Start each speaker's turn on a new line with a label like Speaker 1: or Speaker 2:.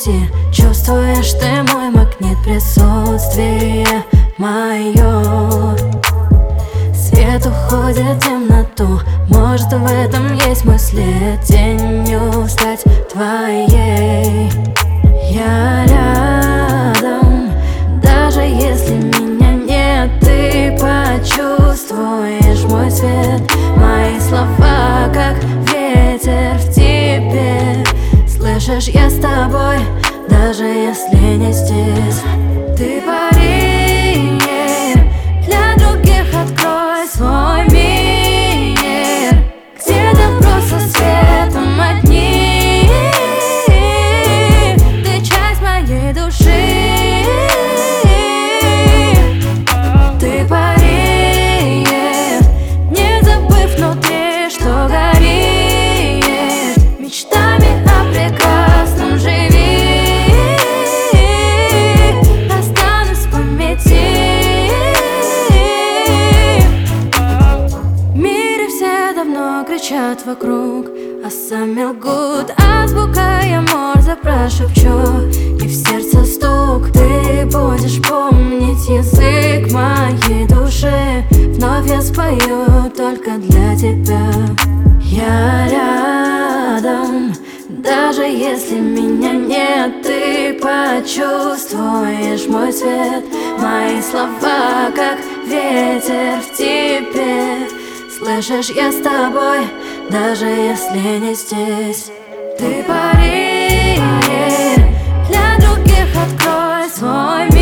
Speaker 1: пути. Чувствуешь ты мой магнит, присутствие мое. Свет уходит в темноту, может в этом есть мой след. Тенью стать твоей. Я рядом, даже если меня нет, ты почувствуешь мой свет. Мои слова как ветер в тебе. Слышишь, я с тобой, даже если не здесь. Ты пари, для других открой свой мир, где-то просто светом одни. Ты часть моей души. Ты пари, не забыв внутри, что горит. Мечтами о прекрасном живи. Останусь в памяти. В мире все давно кричат вокруг, а сами лгут. Азбука я Морзе прошепчу, и в сердце стук. Ты будешь помнить язык моей души. Вновь я спою только для тебя. Я рядом, даже если меня нет, ты почувствуешь мой свет. Мои слова как ветер в тебе. Слышишь, я с тобой, даже если не здесь. Ты пари, для других открой свой